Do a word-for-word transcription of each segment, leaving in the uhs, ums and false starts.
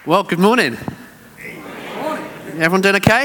Well, good morning. Everyone doing okay?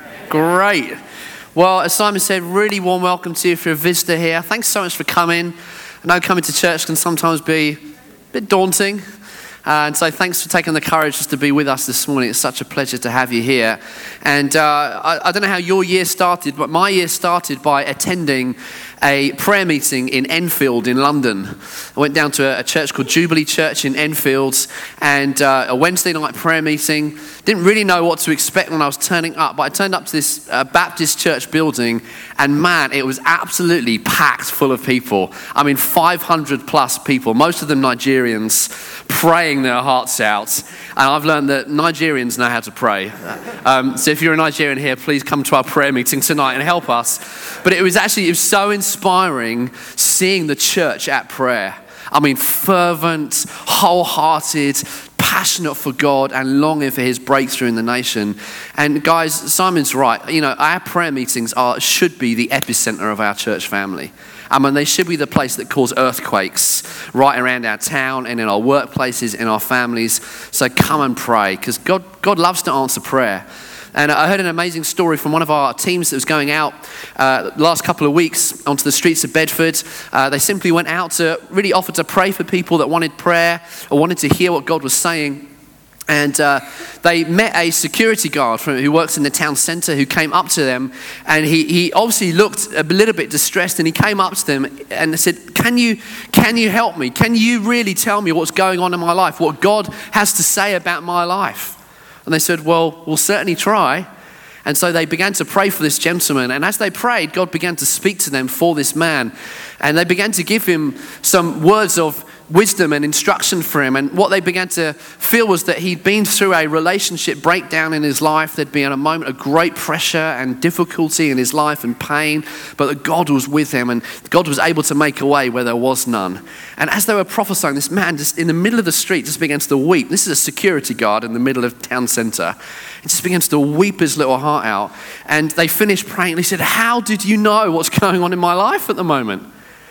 Great. Well, as Simon said, really warm welcome to you if you're a visitor here. Thanks so much for coming. I know coming to church can sometimes be a bit daunting. Uh, and so thanks for taking the courage just to be with us this morning. It's such a pleasure to have you here. And uh, I, I don't know how your year started, but my year started by attending a prayer meeting in Enfield in London. I went down to a, a church called Jubilee Church in Enfield, and uh, a Wednesday night prayer meeting. Didn't really know what to expect when I was turning up, but I turned up to this uh, Baptist church building, and man, it was absolutely packed full of people. I mean, five hundred plus people, most of them Nigerians, praying their hearts out. And I've learned that Nigerians know how to pray. Um, so if you're a Nigerian here, please come to our prayer meeting tonight and help us. But it was actually, it was so inspiring seeing the church at prayer. I mean, fervent, wholehearted, passionate for God and longing for his breakthrough in the nation. And guys, Simon's right. You know, our prayer meetings are should be the epicenter of our church family. I mean, they should be the place that cause earthquakes right around our town and in our workplaces, in our families. So come and pray, because God, God loves to answer prayer. And I heard an amazing story from one of our teams that was going out uh, the last couple of weeks onto the streets of Bedford. Uh, they simply went out to really offer to pray for people that wanted prayer or wanted to hear what God was saying. And uh, they met a security guard from, who works in the town centre, who came up to them, and he, he obviously looked a little bit distressed, and he came up to them and said, can you, can you help me? Can you really tell me what's going on in my life, what God has to say about my life? And they said, well, we'll certainly try. And so they began to pray for this gentleman. And as they prayed, God began to speak to them for this man. And they began to give him some words of wisdom and instruction for him. And what they began to feel was that he'd been through a relationship breakdown in his life. There'd been a moment of great pressure and difficulty in his life and pain, but that God was with him and God was able to make a way where there was none. And as they were prophesying, this man just in the middle of the street just begins to weep. This is a security guard in the middle of town centre. He just begins to weep his little heart out. And they finished praying and he said, how did you know what's going on in my life at the moment?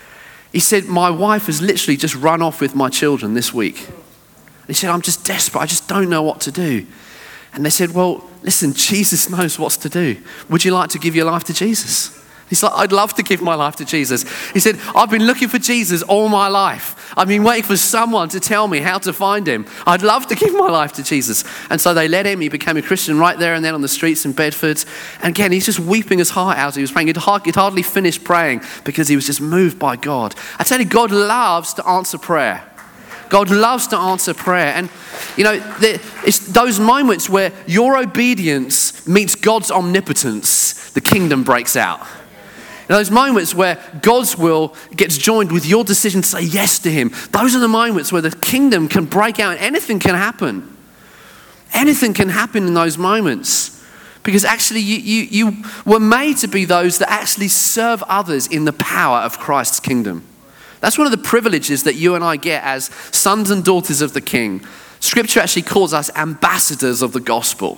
He said, my wife has literally just run off with my children this week. He said, I'm just desperate. I just don't know what to do. And they said, well, listen, Jesus knows what to do. Would you like to give your life to Jesus? He's like, I'd love to give my life to Jesus. He said, I've been looking for Jesus all my life. I've been waiting for someone to tell me how to find him. I'd love to give my life to Jesus. And so they led him. He became a Christian right there and then on the streets in Bedford. And again, he's just weeping his heart out. He was praying. He'd hardly finished praying because he was just moved by God. I tell you, God loves to answer prayer. God loves to answer prayer. And, you know, it's those moments where your obedience meets God's omnipotence, the kingdom breaks out. Those moments where God's will gets joined with your decision to say yes to him. Those are the moments where the kingdom can break out and anything can happen. Anything can happen in those moments. Because actually you, you, you were made to be those that actually serve others in the power of Christ's kingdom. That's one of the privileges that you and I get as sons and daughters of the King. Scripture actually calls us ambassadors of the gospel.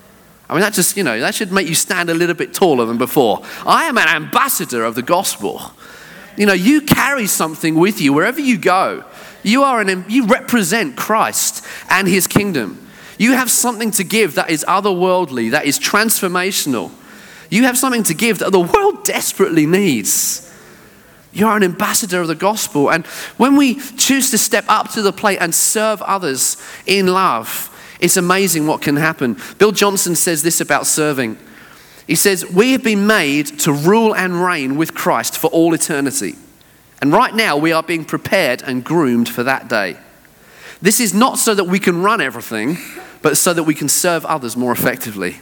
I mean, that just, you know, that should make you stand a little bit taller than before. I am an ambassador of the gospel. You know, you carry something with you wherever you go. You are an, you represent Christ and his kingdom. You have something to give that is otherworldly, that is transformational. You have something to give that the world desperately needs. You are an ambassador of the gospel. And when we choose to step up to the plate and serve others in love, it's amazing what can happen. Bill Johnson says this about serving. He says, we have been made to rule and reign with Christ for all eternity. And right now we are being prepared and groomed for that day. This is not so that we can run everything, but so that we can serve others more effectively.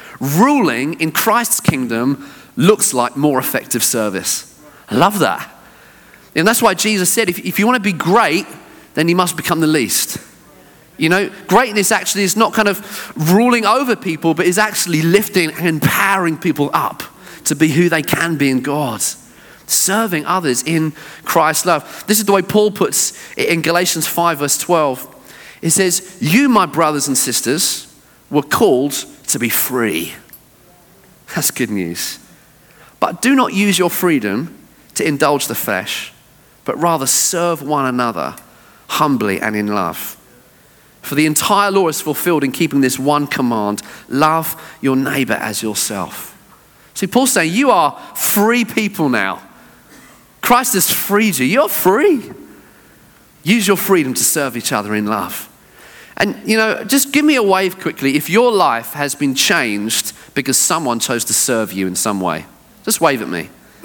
Ruling in Christ's kingdom looks like more effective service. I love that. And that's why Jesus said, if, if you want to be great, then you must become the least. You know, greatness actually is not kind of ruling over people, but is actually lifting and empowering people up to be who they can be in God. Serving others in Christ's love. This is the way Paul puts it in Galatians five verse twelve. It says, you, my brothers and sisters, were called to be free. That's good news. But do not use your freedom to indulge the flesh, but rather serve one another humbly and in love. For the entire law is fulfilled in keeping this one command: love your neighbor as yourself. See, Paul's saying you are free people now. Christ has freed you. You're free. Use your freedom to serve each other in love. And, you know, just give me a wave quickly if your life has been changed because someone chose to serve you in some way. Just wave at me.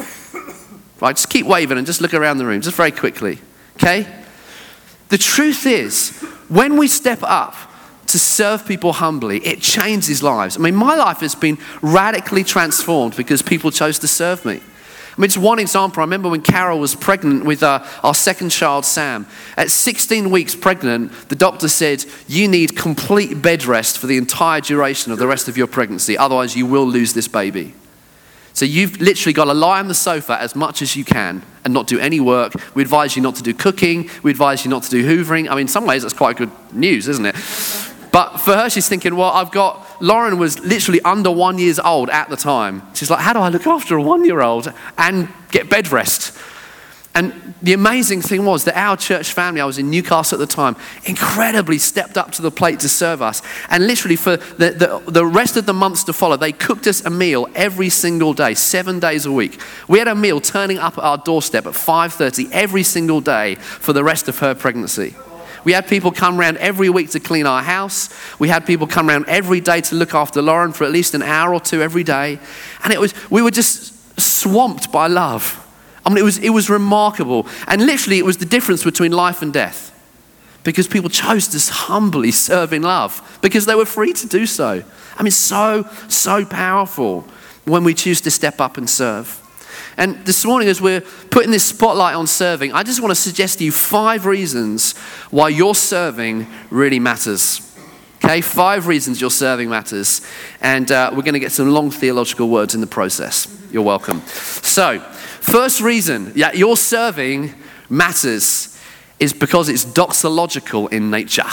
Right, just keep waving and just look around the room, just very quickly. Okay? The truth is, when we step up to serve people humbly, it changes lives. I mean, my life has been radically transformed because people chose to serve me. I mean, just one example. I remember when Carol was pregnant with uh, our second child, Sam. At sixteen weeks pregnant, the doctor said, you need complete bed rest for the entire duration of the rest of your pregnancy. Otherwise, you will lose this baby. So you've literally got to lie on the sofa as much as you can and not do any work. We advise you not to do cooking. We advise you not to do hoovering. I mean, in some ways, that's quite good news, isn't it? But for her, she's thinking, well, I've got, Lauren was literally under one years old at the time. She's like, how do I look after a one-year-old and get bed rest? And the amazing thing was that our church family, I was in Newcastle at the time, incredibly stepped up to the plate to serve us. And literally for the, the, the rest of the months to follow, they cooked us a meal every single day, seven days a week. We had a meal turning up at our doorstep at five thirty every single day for the rest of her pregnancy. We had people come around every week to clean our house. We had people come around every day to look after Lauren for at least an hour or two every day. And it was we were just swamped by love. I mean, it was it was remarkable. And literally, it was the difference between life and death. Because people chose to humbly serve in love. Because they were free to do so. I mean, so, so powerful when we choose to step up and serve. And this morning, as we're putting this spotlight on serving, I just want to suggest to you five reasons why your serving really matters. Okay, five reasons your serving matters. And uh, we're going to get some long theological words in the process. You're welcome. So, first reason, yeah, your serving matters is because it's doxological in nature.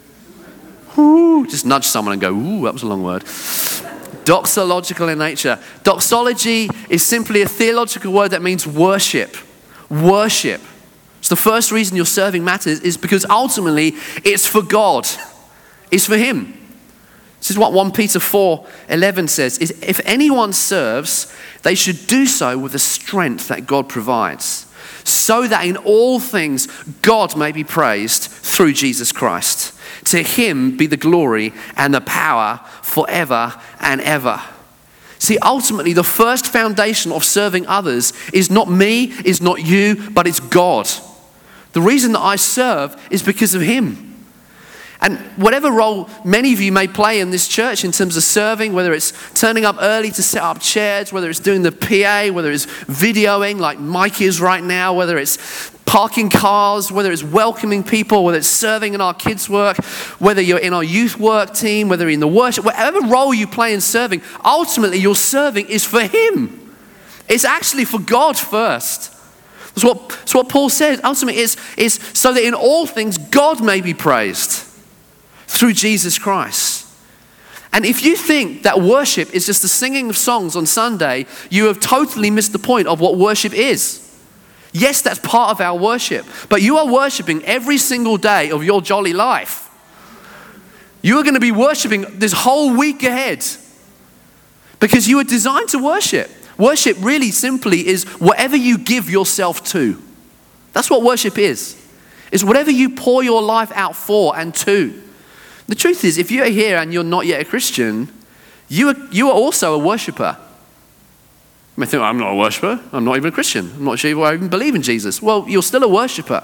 Ooh, just nudge someone and go, ooh, that was a long word. Doxological in nature. Doxology is simply a theological word that means worship. Worship. So the first reason your serving matters is because ultimately it's for God. It's for Him. This is what First Peter four eleven says, is if anyone serves, they should do so with the strength that God provides, so that in all things God may be praised through Jesus Christ. To Him be the glory and the power forever and ever. See, ultimately, the first foundation of serving others is not me, is not you, but it's God. The reason that I serve is because of Him. And whatever role many of you may play in this church in terms of serving, whether it's turning up early to set up chairs, whether it's doing the P A, whether it's videoing like Mike is right now, whether it's parking cars, whether it's welcoming people, whether it's serving in our kids' work, whether you're in our youth work team, whether you're in the worship, whatever role you play in serving, ultimately your serving is for Him. It's actually for God first. That's what, that's what Paul says. Ultimately, it's, it's so that in all things God may be praised through Jesus Christ. And if you think that worship is just the singing of songs on Sunday, you have totally missed the point of what worship is. Yes, that's part of our worship, but you are worshiping every single day of your jolly life. You are going to be worshiping this whole week ahead because you are designed to worship. Worship really simply is whatever you give yourself to. That's what worship is. It's whatever you pour your life out for and to. The truth is, if you're here and you're not yet a Christian, you are, you are also a worshiper. You may think, I'm not a worshiper. I'm not even a Christian. I'm not sure if I even believe in Jesus. Well, you're still a worshiper.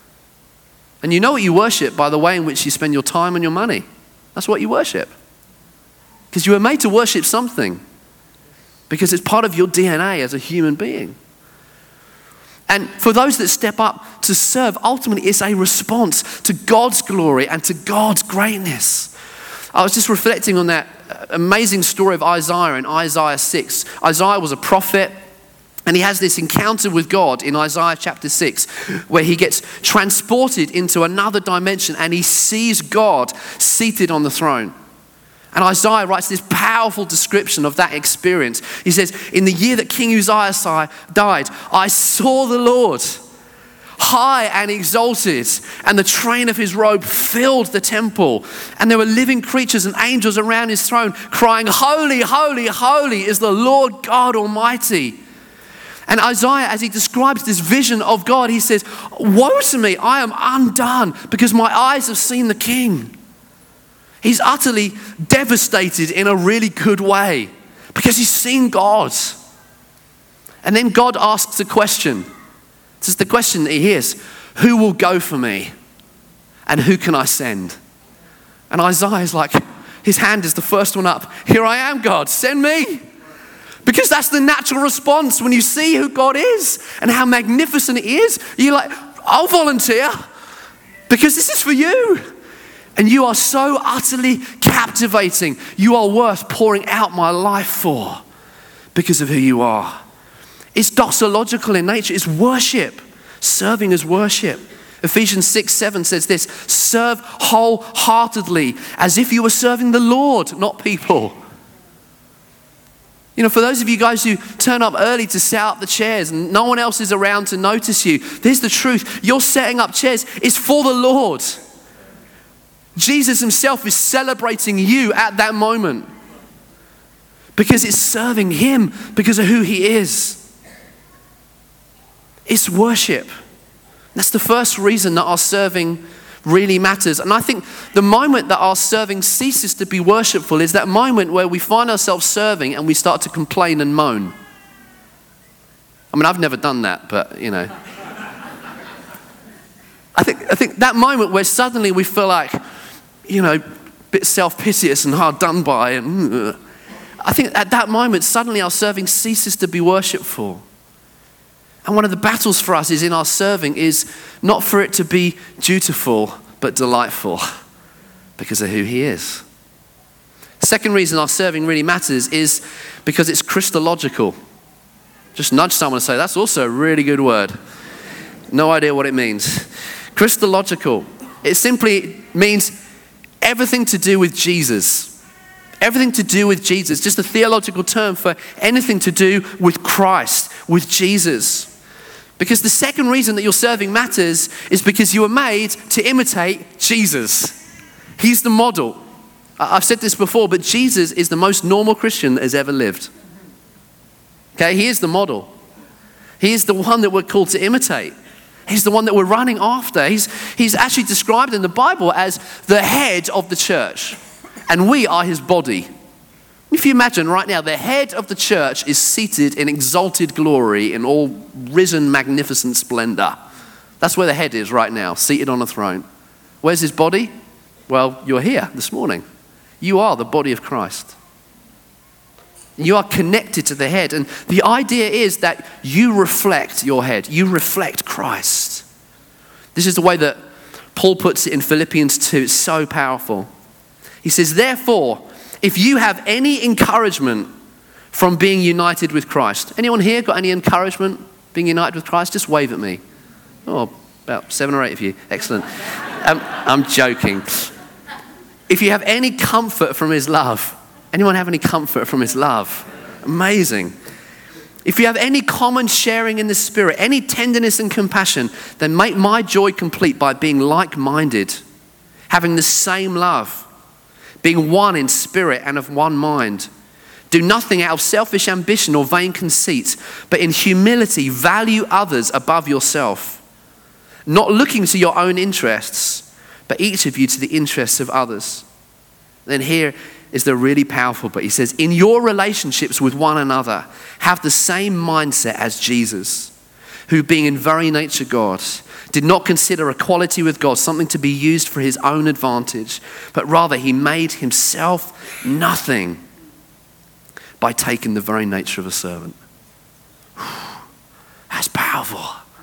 And you know what you worship by the way in which you spend your time and your money. That's what you worship. Because you were made to worship something. Because it's part of your D N A as a human being. And for those that step up to serve, ultimately it's a response to God's glory and to God's greatness. I was just reflecting on that amazing story of Isaiah in Isaiah six. Isaiah was a prophet, and he has this encounter with God in Isaiah chapter six, where he gets transported into another dimension and he sees God seated on the throne. And Isaiah writes this powerful description of that experience. He says, in the year that King Uzziah died, I saw the Lord high and exalted, and the train of his robe filled the temple. And there were living creatures and angels around his throne crying, "Holy, holy, holy is the Lord God Almighty." And Isaiah, as he describes this vision of God, he says, "Woe to me, I am undone because my eyes have seen the King." He's utterly devastated in a really good way because he's seen God. And then God asks a question. This is the question that he hears: who will go for me? And who can I send? And Isaiah is like, his hand is the first one up. "Here I am, God, send me." Because that's the natural response when you see who God is and how magnificent it is. You're like, "I'll volunteer because this is for you. And you are so utterly captivating. You are worth pouring out my life for because of who you are." It's doxological in nature. It's worship. Serving is worship. Ephesians six seven says this: "Serve wholeheartedly as if you were serving the Lord, not people." You know, for those of you guys who turn up early to set up the chairs and no one else is around to notice you, here's the truth. You're setting up chairs is for the Lord. Jesus himself is celebrating you at that moment because it's serving him because of who he is. It's worship. That's the first reason that our serving really matters. And I think the moment that our serving ceases to be worshipful is that moment where we find ourselves serving and we start to complain and moan. I mean, I've never done that, but you know. I think, I think that moment where suddenly we feel like, you know, a bit self-piteous and hard done by, and uh, I think at that moment suddenly our serving ceases to be worshipful. And one of the battles for us is in our serving is not for it to be dutiful, but delightful because of who he is. Second reason our serving really matters is because it's Christological. Just nudge someone and say, "That's also a really good word." No idea what it means. Christological. It simply means everything to do with Jesus. Everything to do with Jesus. Just a theological term for anything to do with Christ, with Jesus. Because the second reason that your serving matters is because you were made to imitate Jesus. He's the model. I've said this before, but Jesus is the most normal Christian that has ever lived. Okay, he is the model. He is the one that we're called to imitate. He's the one that we're running after. He's, he's actually described in the Bible as the head of the church. And we are his body. If you imagine right now, the head of the church is seated in exalted glory in all risen magnificent splendor. That's where the head is right now, seated on a throne. Where's his body? Well, you're here this morning. You are the body of Christ. You are connected to the head. And the idea is that you reflect your head. You reflect Christ. This is the way that Paul puts it in Philippians two. It's so powerful. He says, "Therefore, if you have any encouragement from being united with Christ." Anyone here got any encouragement being united with Christ? Just wave at me. Oh, about seven or eight of you. Excellent. Um, I'm joking. If you have any comfort from his love. Anyone have any comfort from his love? Amazing. If you have any common sharing in the Spirit, any tenderness and compassion, then make my joy complete by being like-minded, having the same love, being one in spirit and of one mind. Do nothing out of selfish ambition or vain conceit, but in humility value others above yourself, not looking to your own interests, but each of you to the interests of others. Then here is the really powerful, but he says, in your relationships with one another, have the same mindset as Jesus, who being in very nature God, did not consider equality with God something to be used for his own advantage, but rather he made himself nothing by taking the very nature of a servant. That's powerful.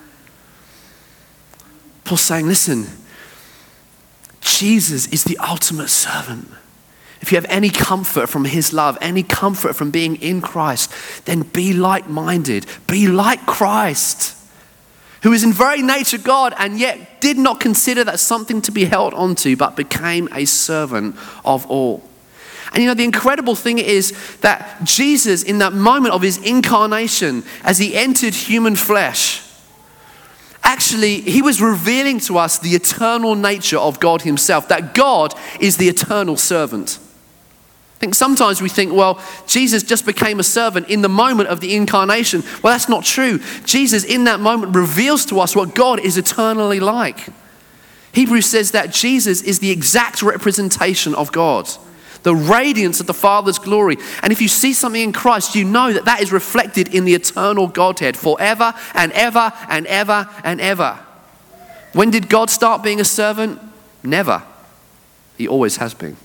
Paul's saying, listen, Jesus is the ultimate servant. If you have any comfort from his love, any comfort from being in Christ, then be like-minded. Be like Christ, who is in very nature God and yet did not consider that something to be held onto, but became a servant of all. And you know, the incredible thing is that Jesus, in that moment of his incarnation, as he entered human flesh, actually, he was revealing to us the eternal nature of God himself, that God is the eternal servant. I think sometimes we think, well, Jesus just became a servant in the moment of the incarnation. Well, that's not true. Jesus in that moment reveals to us what God is eternally like. Hebrews says that Jesus is the exact representation of God, the radiance of the Father's glory. And if you see something in Christ, you know that that is reflected in the eternal Godhead forever and ever and ever and ever. When did God start being a servant? Never. He always has been.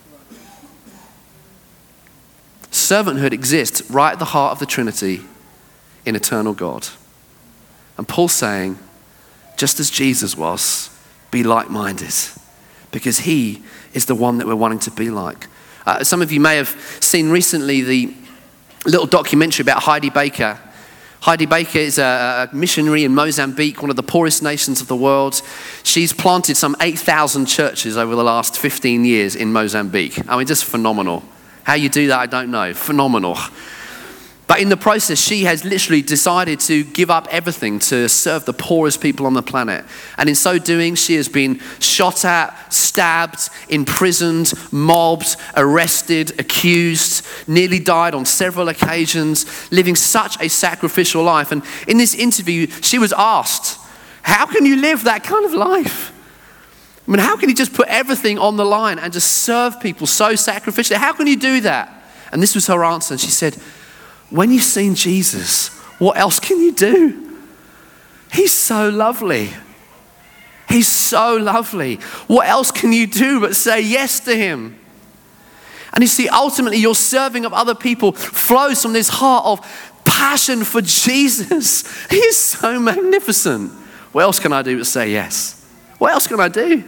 Servanthood exists right at the heart of the Trinity in eternal God. And Paul's saying, just as Jesus was, be like-minded, because he is the one that we're wanting to be like. Uh, some of you may have seen recently the little documentary about Heidi Baker. Heidi Baker is a, a missionary in Mozambique, one of the poorest nations of the world. She's planted some eight thousand churches over the last fifteen years in Mozambique. I mean, just phenomenal. How you do that, I don't know. Phenomenal. But in the process, she has literally decided to give up everything to serve the poorest people on the planet. And in so doing, she has been shot at, stabbed, imprisoned, mobbed, arrested, accused, nearly died on several occasions, living such a sacrificial life. And in this interview, she was asked, how can you live that kind of life? I mean, how can you just put everything on the line and just serve people so sacrificially? How can you do that? And this was her answer. And she said, when you've seen Jesus, what else can you do? He's so lovely. He's so lovely. What else can you do but say yes to him? And you see, ultimately, your serving of other people flows from this heart of passion for Jesus. He is so magnificent. What else can I do but say yes? What else can I do?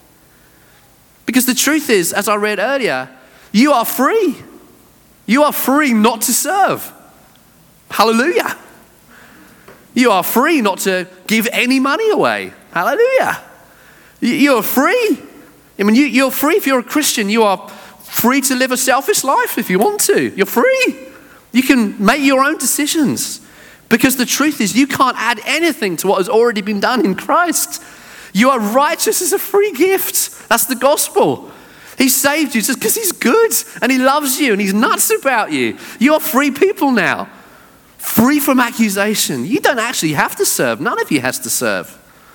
Because the truth is, as I read earlier, you are free. You are free not to serve. Hallelujah. You are free not to give any money away. Hallelujah. You're free. I mean, you're free if you're a Christian. You are free to live a selfish life if you want to. You're free. You can make your own decisions. Because the truth is, you can't add anything to what has already been done in Christ. You are righteous as a free gift. That's the gospel. He saved you just because he's good and he loves you and he's nuts about you. You are free people now. Free from accusation. You don't actually have to serve. None of you has to serve.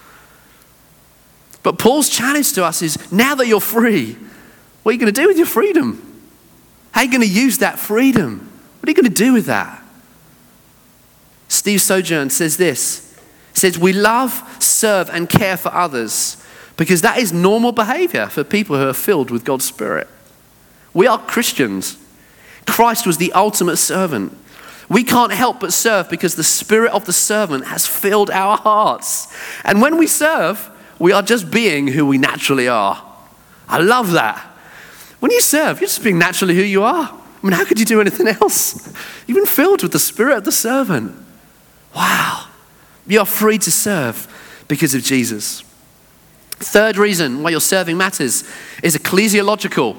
But Paul's challenge to us is, now that you're free, what are you going to do with your freedom? How are you going to use that freedom? What are you going to do with that? Steve Sojourn says this. He says, we love, serve, and care for others because that is normal behavior for people who are filled with God's Spirit. We are Christians. Christ was the ultimate servant. We can't help but serve because the spirit of the servant has filled our hearts. And when we serve, we are just being who we naturally are. I love that. When you serve, you're just being naturally who you are. I mean, how could you do anything else? You've been filled with the spirit of the servant. Wow. You are free to serve because of Jesus. Third reason why your serving matters is ecclesiological.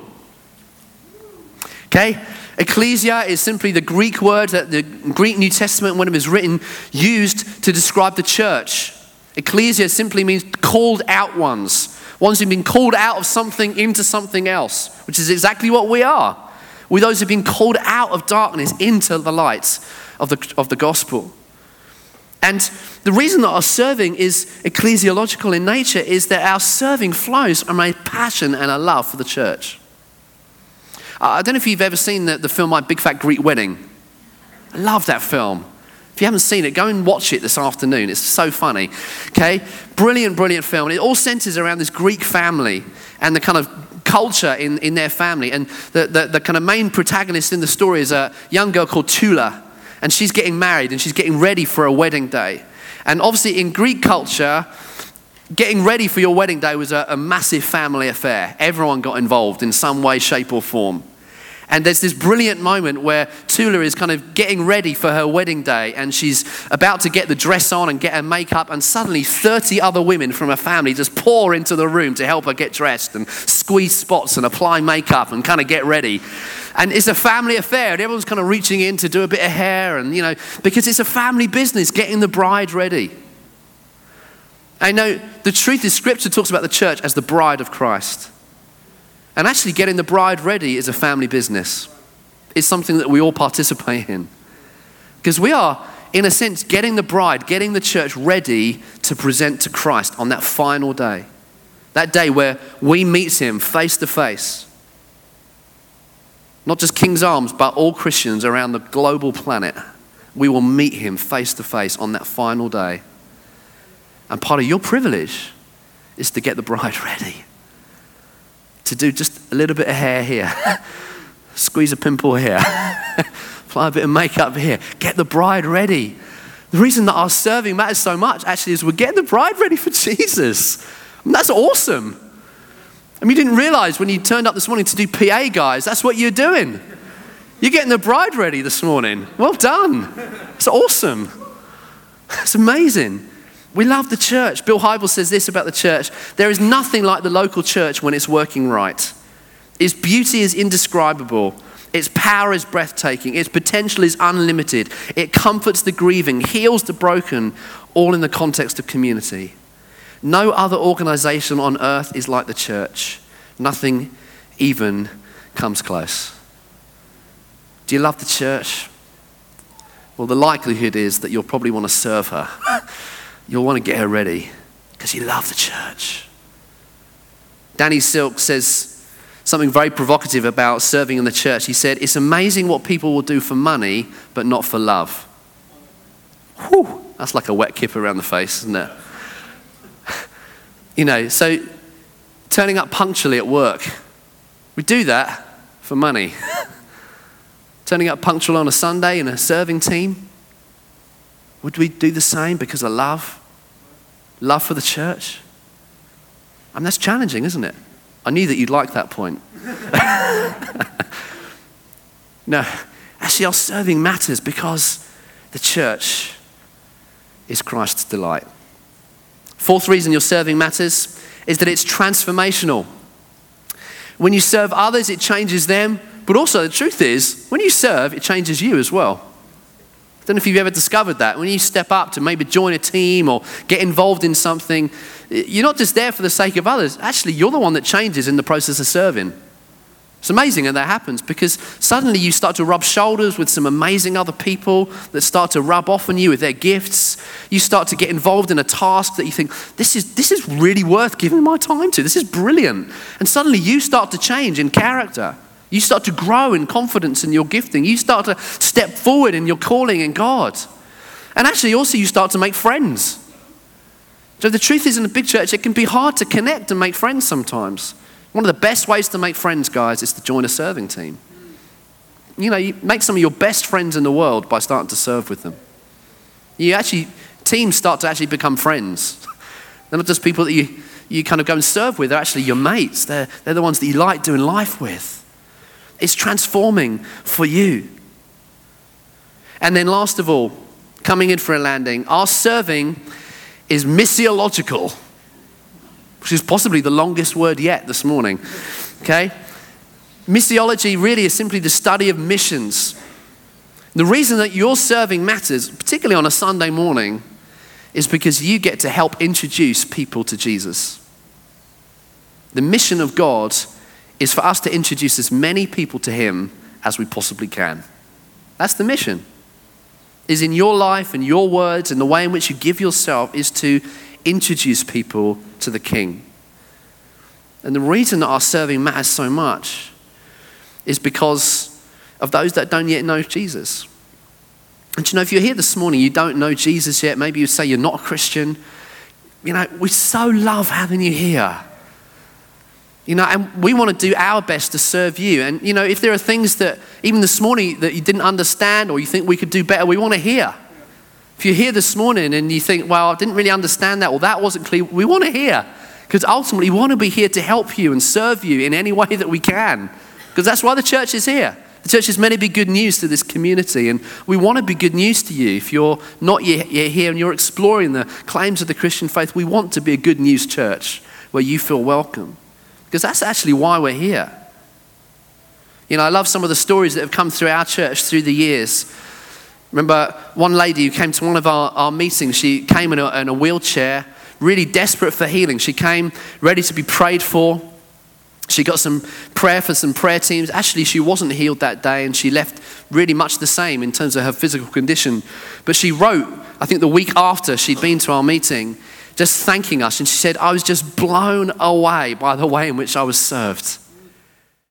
Okay? Ecclesia is simply the Greek word that the Greek New Testament, when it was written, used to describe the church. Ecclesia simply means called out ones. Ones who've been called out of something into something else, which is exactly what we are. We're those who've been called out of darkness into the light of the, of the gospel. And the reason that our serving is ecclesiological in nature is that our serving flows from a passion and a love for the church. I don't know if you've ever seen the, the film My Big Fat Greek Wedding. I love that film. If you haven't seen it, go and watch it this afternoon. It's so funny. Okay? Brilliant, brilliant film. And it all centers around this Greek family and the kind of culture in, in their family. And the, the, the kind of main protagonist in the story is a young girl called Tula. And she's getting married and she's getting ready for a wedding day. And obviously in Greek culture, getting ready for your wedding day was a, a massive family affair. Everyone got involved in some way, shape or form. And there's this brilliant moment where Tula is kind of getting ready for her wedding day and she's about to get the dress on and get her makeup, and suddenly thirty other women from her family just pour into the room to help her get dressed and squeeze spots and apply makeup and kind of get ready. And it's a family affair and everyone's kind of reaching in to do a bit of hair and, you know, because it's a family business getting the bride ready. I know the truth is Scripture talks about the church as the bride of Christ. And actually getting the bride ready is a family business. It's something that we all participate in. Because we are, in a sense, getting the bride, getting the church ready to present to Christ on that final day. That day where we meet him face to face. Not just King's Arms, but all Christians around the global planet. We will meet him face to face on that final day. And part of your privilege is to get the bride ready. To do just a little bit of hair here. Squeeze a pimple here. Apply a bit of makeup here. Get the bride ready. The reason that our serving matters so much actually is we're getting the bride ready for Jesus. I mean, that's awesome. I mean, you didn't realize when you turned up this morning to do P A, guys, that's what you're doing. You're getting the bride ready this morning. Well done. It's awesome. It's amazing. We love the church. Bill Hybels says this about the church. There is nothing like the local church when it's working right. Its beauty is indescribable. Its power is breathtaking. Its potential is unlimited. It comforts the grieving, heals the broken, all in the context of community. No other organization on earth is like the church. Nothing even comes close. Do you love the church? Well, the likelihood is that you'll probably want to serve her. You'll want to get her ready because you love the church. Danny Silk says something very provocative about serving in the church. He said, it's amazing what people will do for money, but not for love. Whew, that's like a wet kip around the face, isn't it? You know, so turning up punctually at work, we do that for money. Turning up punctual on a Sunday in a serving team, would we do the same because of love? Love for the church? I mean, that's challenging, isn't it? I knew that you'd like that point. No, actually our serving matters because the church is Christ's delight. Fourth reason your serving matters is that it's transformational. When you serve others, it changes them. But also the truth is, when you serve, it changes you as well. I don't know if you've ever discovered that. When you step up to maybe join a team or get involved in something, you're not just there for the sake of others. Actually, you're the one that changes in the process of serving. It's amazing when that happens because suddenly you start to rub shoulders with some amazing other people that start to rub off on you with their gifts. You start to get involved in a task that you think, this is, this is really worth giving my time to. This is brilliant. And suddenly you start to change in character. You start to grow in confidence in your gifting. You start to step forward in your calling in God. And actually also you start to make friends. So the truth is in a big church, it can be hard to connect and make friends sometimes. One of the best ways to make friends, guys, is to join a serving team. You know, you make some of your best friends in the world by starting to serve with them. You actually, teams start to actually become friends. They're not just people that you, you kind of go and serve with, they're actually your mates. They're, they're the ones that you like doing life with. It's transforming for you. And then last of all, coming in for a landing, our serving is missiological, which is possibly the longest word yet this morning, okay? Missiology really is simply the study of missions. The reason that your serving matters, particularly on a Sunday morning, is because you get to help introduce people to Jesus. The mission of God is for us to introduce as many people to him as we possibly can. That's the mission. Is in your life and your words and the way in which you give yourself is to introduce people to the King. And the reason that our serving matters so much is because of those that don't yet know Jesus. And you know, if you're here this morning, you don't know Jesus yet, maybe you say you're not a Christian, you know, we so love having you here. You know, and we want to do our best to serve you. And, you know, if there are things that even this morning that you didn't understand or you think we could do better, we want to hear. If you're here this morning and you think, well, I didn't really understand that, or that wasn't clear, we want to hear. Because ultimately, we want to be here to help you and serve you in any way that we can. Because that's why the church is here. The church is meant to be good news to this community. And we want to be good news to you. If you're not yet here and you're exploring the claims of the Christian faith, we want to be a good news church where you feel welcome. Because that's actually why we're here. You know, I love some of the stories that have come through our church through the years. Remember one lady who came to one of our, our meetings, she came in a, in a wheelchair, really desperate for healing. She came ready to be prayed for. She got some prayer for some prayer teams. Actually, she wasn't healed that day, and she left really much the same in terms of her physical condition. But she wrote, I think the week after she'd been to our meeting, just thanking us. And she said, I was just blown away by the way in which I was served.